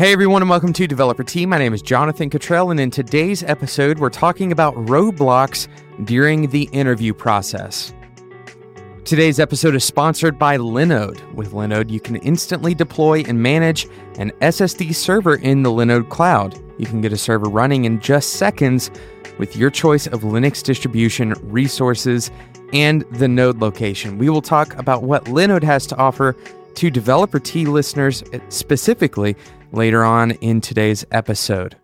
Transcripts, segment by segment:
Hey everyone, and welcome to Developer Tea. My name is Jonathan Cottrell, and in today's episode, we're talking about roadblocks during the interview process. Today's episode is sponsored by Linode. With Linode, you can instantly deploy and manage an SSD server in the Linode cloud. You can get a server running in just seconds with your choice of Linux distribution, resources, and the node location. We will talk about what Linode has to offer to Developer Tea listeners specifically later on in today's episode.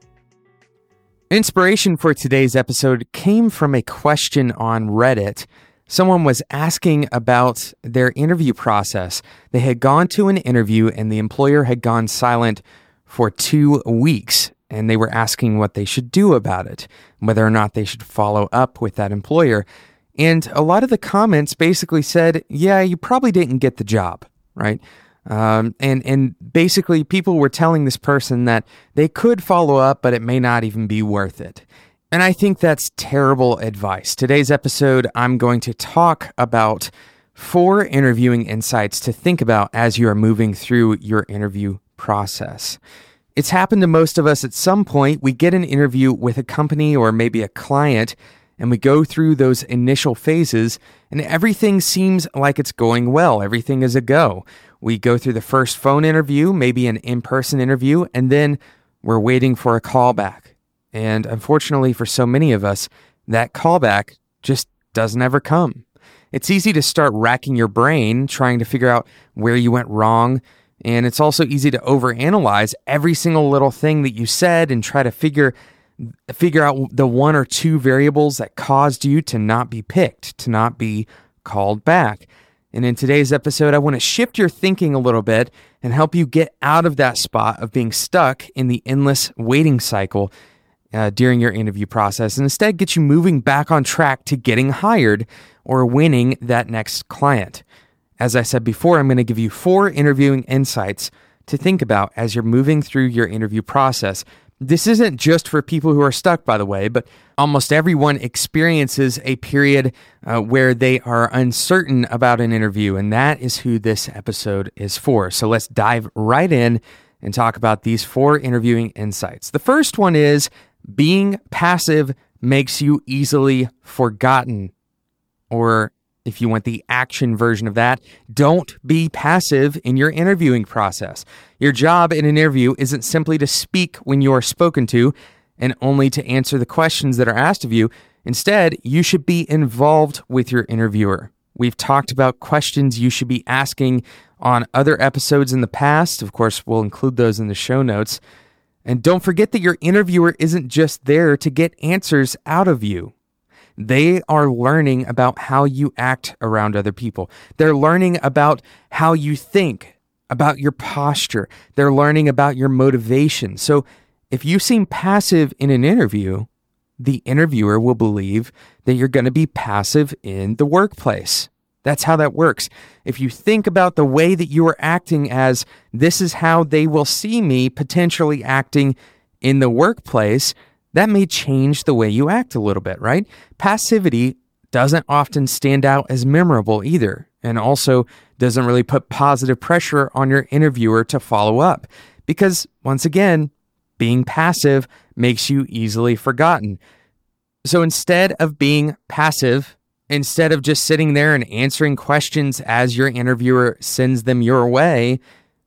Inspiration for today's episode came from a question on Reddit. Someone was asking about their interview process. They had gone to an interview and the employer had gone silent for 2 weeks, and they were asking what they should do about it, whether or not they should follow up with that employer. And a lot of the comments basically said, yeah, you probably didn't get the job, right? And basically people were telling this person that they could follow up, but it may not even be worth it. And I think that's terrible advice. Today's episode, I'm going to talk about 4 interviewing insights to think about as you are moving through your interview process. It's happened to most of us at some point. We get an interview with a company or maybe a client, and we go through those initial phases, and everything seems like it's going well. Everything is a go. We go through the first phone interview, maybe an in-person interview, and then we're waiting for a callback. And unfortunately for so many of us, that callback just doesn't ever come. It's easy to start racking your brain, trying to figure out where you went wrong. And it's also easy to overanalyze every single little thing that you said and try to figure out the 1 or 2 variables that caused you to not be picked, to not be called back. And in today's episode, I want to shift your thinking a little bit and help you get out of that spot of being stuck in the endless waiting cycle during your interview process, and instead get you moving back on track to getting hired or winning that next client. As I said before, I'm going to give you 4 interviewing insights to think about as you're moving through your interview process. This isn't just for people who are stuck, by the way, but almost everyone experiences a period where they are uncertain about an interview, and that is who this episode is for. So let's dive right in and talk about these 4 interviewing insights. The first one is being passive makes you easily forgotten. Or if you want the action version of that, don't be passive in your interviewing process. Your job in an interview isn't simply to speak when you are spoken to and only to answer the questions that are asked of you. Instead, you should be involved with your interviewer. We've talked about questions you should be asking on other episodes in the past. Of course, we'll include those in the show notes. And don't forget that your interviewer isn't just there to get answers out of you. They are learning about how you act around other people. They're learning about how you think, about your posture. They're learning about your motivation. So if you seem passive in an interview, the interviewer will believe that you're going to be passive in the workplace. That's how that works. If you think about the way that you are acting as this is how they will see me potentially acting in the workplace, that may change the way you act a little bit, right? Passivity doesn't often stand out as memorable either, and also doesn't really put positive pressure on your interviewer to follow up. Because, once again, being passive makes you easily forgotten. So instead of being passive, instead of just sitting there and answering questions as your interviewer sends them your way,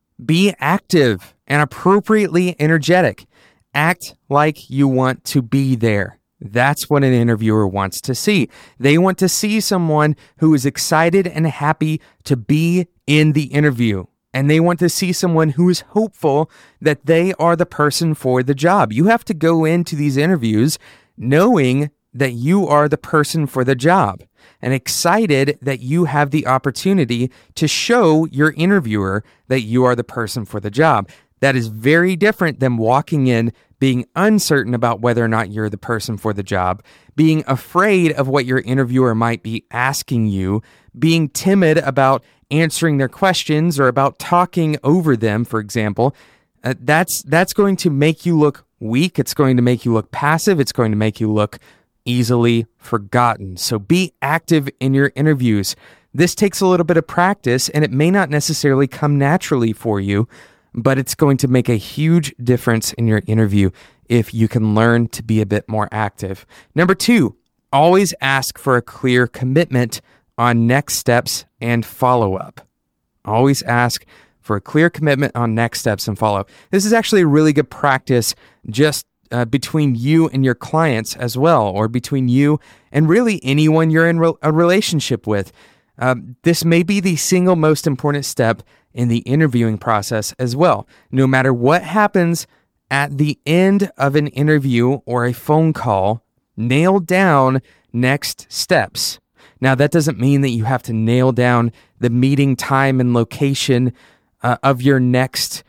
be active and appropriately energetic. Act like you want to be there. That's what an interviewer wants to see. They want to see someone who is excited and happy to be in the interview. And they want to see someone who is hopeful that they are the person for the job. You have to go into these interviews knowing that you are the person for the job and excited that you have the opportunity to show your interviewer that you are the person for the job. That is very different than walking in being uncertain about whether or not you're the person for the job, being afraid of what your interviewer might be asking you, being timid about answering their questions or about talking over them, for example. That's going to make you look weak. It's going to make you look passive. It's going to make you look easily forgotten. So be active in your interviews. This takes a little bit of practice, and it may not necessarily come naturally for you. but it's going to make a huge difference in your interview if you can learn to be a bit more active. Number 2, always ask for a clear commitment on next steps and follow-up. Always ask for a clear commitment on next steps and follow-up. This is actually a really good practice just between you and your clients as well, or between you and really anyone you're in a relationship with. This may be the single most important step in the interviewing process as well. No matter what happens at the end of an interview or a phone call, nail down next steps. Now, that doesn't mean that you have to nail down the meeting time and location of your next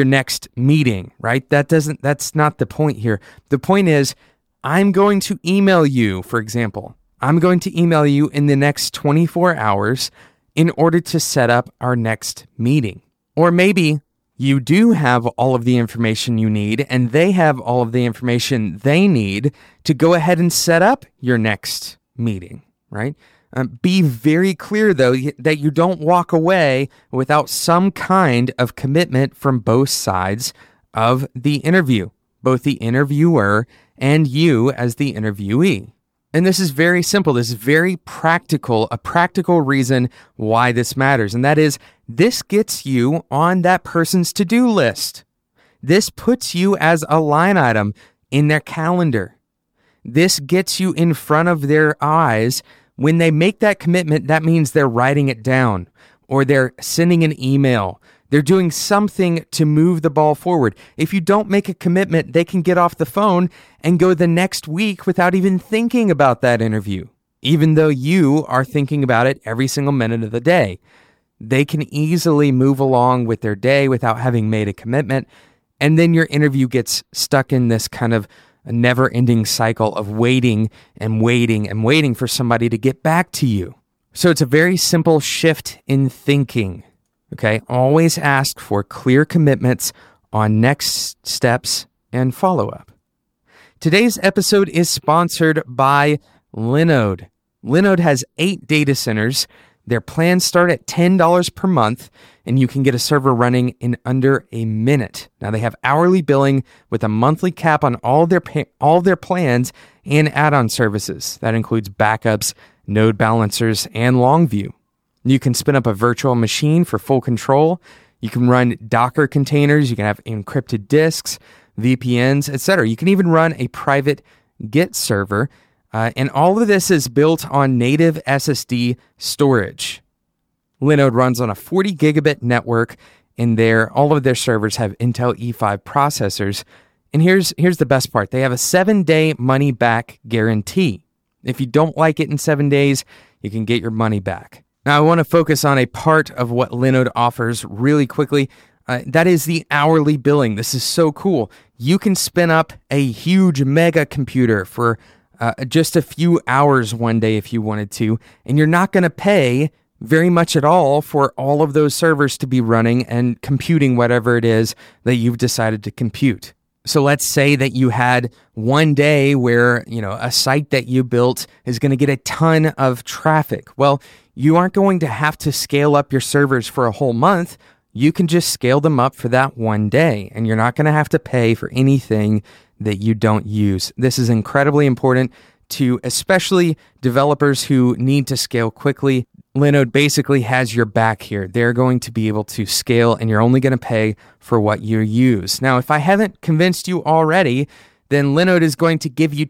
meeting, right? That's not the point here. The point is, I'm going to email you, for example. I'm going to email you in the next 24 hours in order to set up our next meeting. Or maybe you do have all of the information you need and they have all of the information they need to go ahead and set up your next meeting, right? Be very clear, though, that you don't walk away without some kind of commitment from both sides of the interview, both the interviewer and you as the interviewee. And this is very simple. This is very practical, a practical reason why this matters. And that is, this gets you on that person's to-do list. This puts you as a line item in their calendar. This gets you in front of their eyes. When they make that commitment, that means they're writing it down or they're sending an email. They're doing something to move the ball forward. If you don't make a commitment, they can get off the phone and go the next week without even thinking about that interview, even though you are thinking about it every single minute of the day. They can easily move along with their day without having made a commitment, and then your interview gets stuck in this kind of a never-ending cycle of waiting and waiting and waiting for somebody to get back to you. So it's a very simple shift in thinking. Okay, always ask for clear commitments on next steps and follow-up. Today's episode is sponsored by Linode. Linode has 8 data centers. Their plans start at $10 per month, and you can get a server running in under a minute. Now, they have hourly billing with a monthly cap on all their plans and add-on services. That includes backups, node balancers, and Longview. You can spin up a virtual machine for full control. You can run Docker containers. You can have encrypted disks, VPNs, etc. You can even run a private Git server. And all of this is built on native SSD storage. Linode runs on a 40 gigabit network, and all of their servers have Intel E5 processors. And here's the best part. They have a 7-day money-back guarantee. If you don't like it in 7 days, you can get your money back. Now, I want to focus on a part of what Linode offers really quickly. That is the hourly billing. This is so cool. You can spin up a huge mega computer for just a few hours one day if you wanted to, and you're not going to pay very much at all for all of those servers to be running and computing whatever it is that you've decided to compute. So let's say that you had one day where, a site that you built is going to get a ton of traffic. Well, you aren't going to have to scale up your servers for a whole month. You can just scale them up for that one day, and you're not going to have to pay for anything that you don't use. This is incredibly important to especially developers who need to scale quickly. Linode basically has your back here. They're going to be able to scale, and you're only going to pay for what you use. Now, if I haven't convinced you already, then Linode is going to give you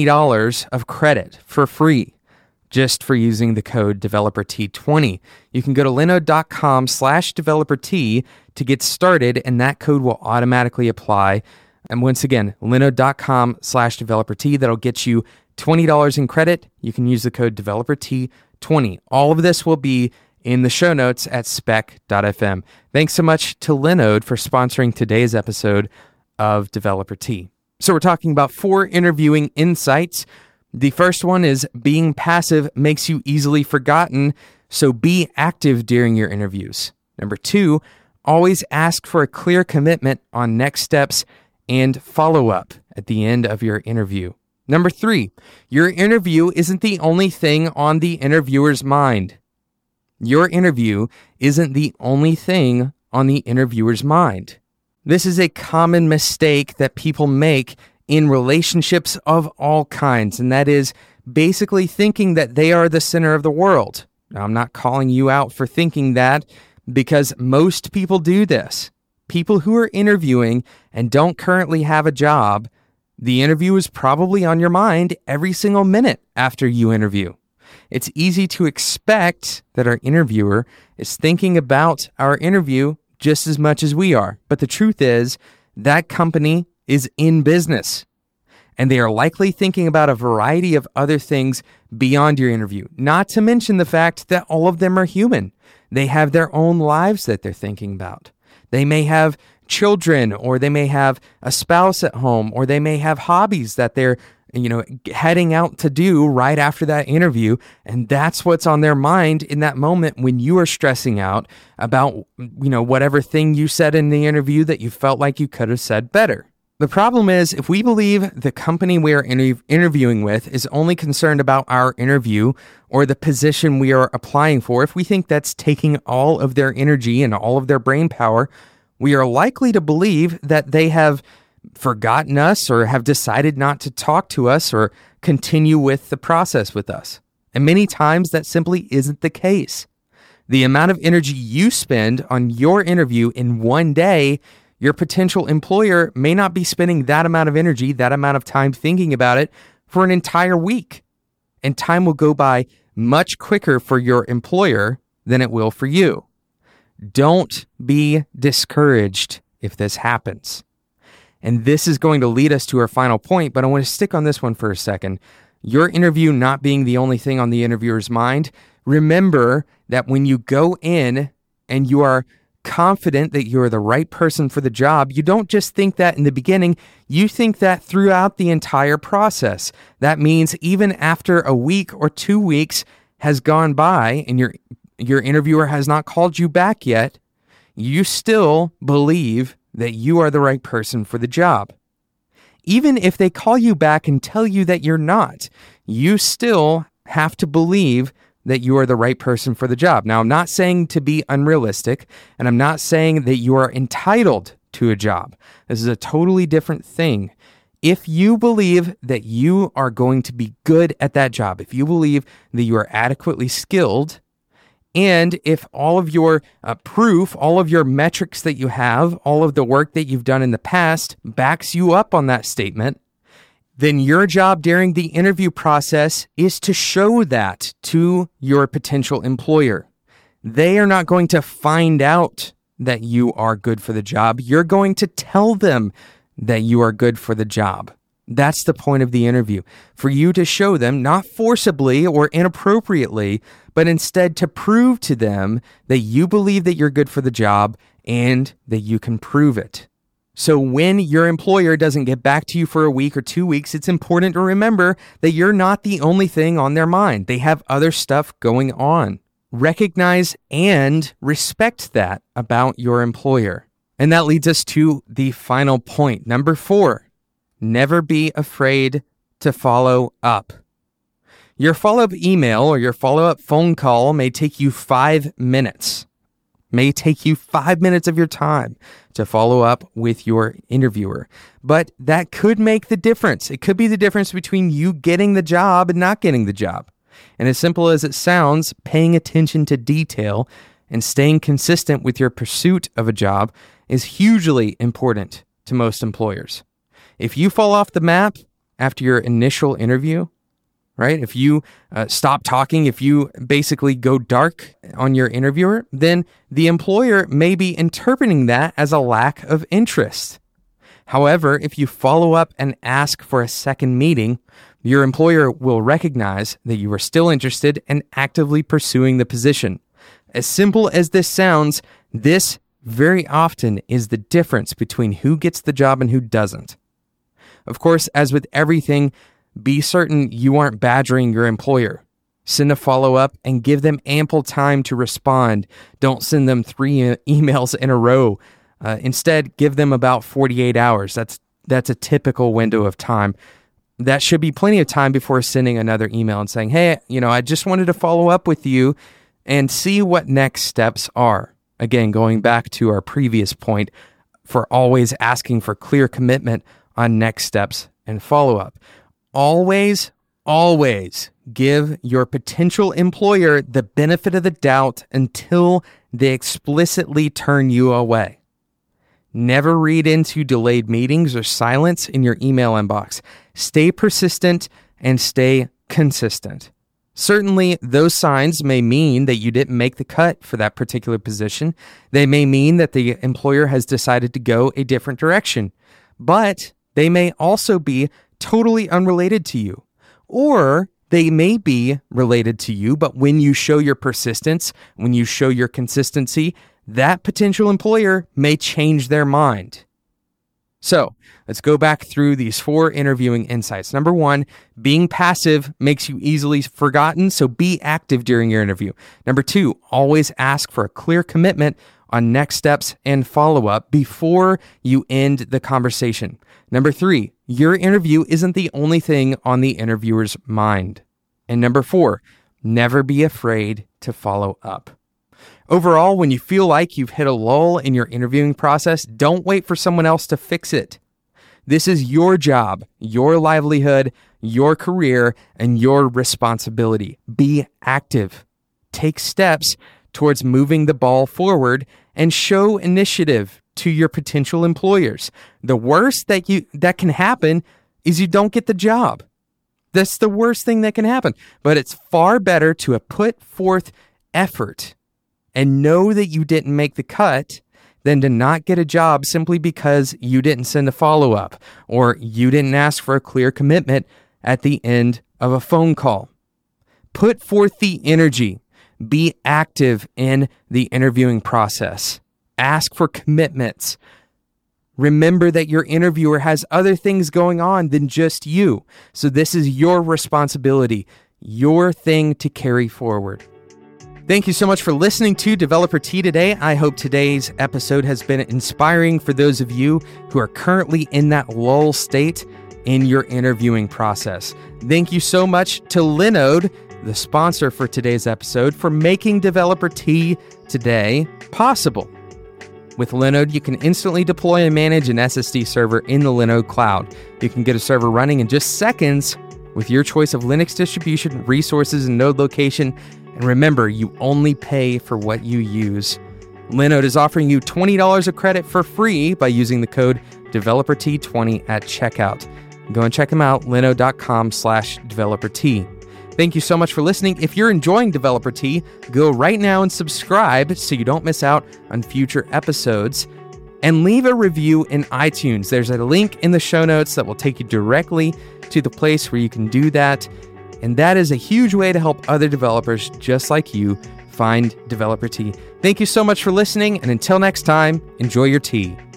$20 of credit for free just for using the code DeveloperT20. You can go to linode.com/DeveloperT to get started, and that code will automatically apply. And once again, linode.com/DeveloperT, that'll get you $20 in credit. You can use the code DeveloperT20. All of this will be in the show notes at spec.fm. Thanks so much to Linode for sponsoring today's episode of Developer T. So we're talking about 4 interviewing insights. The first one is being passive makes you easily forgotten, so be active during your interviews. Number 2, always ask for a clear commitment on next steps and follow-up at the end of your interview. Number 3, your interview isn't the only thing on the interviewer's mind. Your interview isn't the only thing on the interviewer's mind. This is a common mistake that people make in relationships of all kinds, and that is basically thinking that they are the center of the world. Now, I'm not calling you out for thinking that, because most people do this. People who are interviewing and don't currently have a job, the interview is probably on your mind every single minute after you interview. It's easy to expect that our interviewer is thinking about our interview just as much as we are. But the truth is, that company is in business, and they are likely thinking about a variety of other things beyond your interview, not to mention the fact that all of them are human. They have their own lives that they're thinking about. They may have children, or they may have a spouse at home, or they may have hobbies that they're heading out to do right after that interview. And that's what's on their mind in that moment when you are stressing out about, whatever thing you said in the interview that you felt like you could have said better. The problem is, if we believe the company we are interviewing with is only concerned about our interview or the position we are applying for, if we think that's taking all of their energy and all of their brain power, we are likely to believe that they have forgotten us or have decided not to talk to us or continue with the process with us. And many times that simply isn't the case. The amount of energy you spend on your interview in one day, your potential employer may not be spending that amount of energy, that amount of time thinking about it for an entire week. And time will go by much quicker for your employer than it will for you. Don't be discouraged if this happens. And this is going to lead us to our final point, but I want to stick on this one for a second. Your interview not being the only thing on the interviewer's mind, remember that when you go in and you are confident that you're the right person for the job, you don't just think that in the beginning, you think that throughout the entire process. That means even after a week or 2 weeks has gone by and your interviewer has not called you back yet, you still believe that you are the right person for the job. Even if they call you back and tell you that you're not, you still have to believe that you are the right person for the job. Now, I'm not saying to be unrealistic, and I'm not saying that you are entitled to a job. This is a totally different thing. If you believe that you are going to be good at that job, if you believe that you are adequately skilled, and if all of your proof, all of your metrics that you have, all of the work that you've done in the past backs you up on that statement, then your job during the interview process is to show that to your potential employer. They are not going to find out that you are good for the job. You're going to tell them that you are good for the job. That's the point of the interview, for you to show them, not forcibly or inappropriately, but instead to prove to them that you believe that you're good for the job and that you can prove it. So when your employer doesn't get back to you for a week or 2 weeks, it's important to remember that you're not the only thing on their mind. They have other stuff going on. Recognize and respect that about your employer. And that leads us to the final point. Number 4. Never be afraid to follow up. Your follow-up email or your follow-up phone call may take you 5 minutes. May take you 5 minutes of your time to follow up with your interviewer. But that could make the difference. It could be the difference between you getting the job and not getting the job. And as simple as it sounds, paying attention to detail and staying consistent with your pursuit of a job is hugely important to most employers. If you fall off the map after your initial interview, right? If you stop talking, if you basically go dark on your interviewer, then the employer may be interpreting that as a lack of interest. However, if you follow up and ask for a second meeting, your employer will recognize that you are still interested and actively pursuing the position. As simple as this sounds, this very often is the difference between who gets the job and who doesn't. Of course, as with everything, be certain you aren't badgering your employer. Send a follow-up and give them ample time to respond. Don't send them 3 emails in a row. Instead, give them about 48 hours. That's a typical window of time. That should be plenty of time before sending another email and saying, hey, I just wanted to follow up with you and see what next steps are. Again, going back to our previous point, for always asking for clear commitment on next steps and follow-up. Always give your potential employer the benefit of the doubt until they explicitly turn you away. Never read into delayed meetings or silence in your email inbox. Stay persistent and stay consistent. Certainly, those signs may mean that you didn't make the cut for that particular position. They may mean that the employer has decided to go a different direction, but they may also be totally unrelated to you. Or they may be related to you, but when you show your persistence, when you show your consistency, that potential employer may change their mind. So let's go back through these 4 interviewing insights. Number 1, being passive makes you easily forgotten, so be active during your interview. Number 2, always ask for a clear commitment on next steps and follow-up before you end the conversation. Number 3, your interview isn't the only thing on the interviewer's mind. And number 4, never be afraid to follow up. Overall, when you feel like you've hit a lull in your interviewing process, don't wait for someone else to fix it. This is your job, your livelihood, your career, and your responsibility. Be active. Take steps towards moving the ball forward and show initiative to your potential employers. The worst that can happen is you don't get the job. That's the worst thing that can happen. But it's far better to have put forth effort and know that you didn't make the cut than to not get a job simply because you didn't send a follow-up or you didn't ask for a clear commitment at the end of a phone call. Put forth the energy. Be active in the interviewing process. Ask for commitments. Remember that your interviewer has other things going on than just you. So this is your responsibility, your thing to carry forward. Thank you so much for listening to Developer Tea today. I hope today's episode has been inspiring for those of you who are currently in that lull state in your interviewing process. Thank you so much to Linode, the sponsor for today's episode, for making Developer Tea today possible. With Linode, you can instantly deploy and manage an SSD server in the Linode cloud. You can get a server running in just seconds with your choice of Linux distribution, resources, and node location. And remember, you only pay for what you use. Linode is offering you $20 of credit for free by using the code DeveloperT20 at checkout. Go and check them out, linode.com/developerT. Thank you so much for listening. If you're enjoying Developer Tea, go right now and subscribe so you don't miss out on future episodes. And leave a review in iTunes. There's a link in the show notes that will take you directly to the place where you can do that. And that is a huge way to help other developers just like you find Developer Tea. Thank you so much for listening. And until next time, enjoy your tea.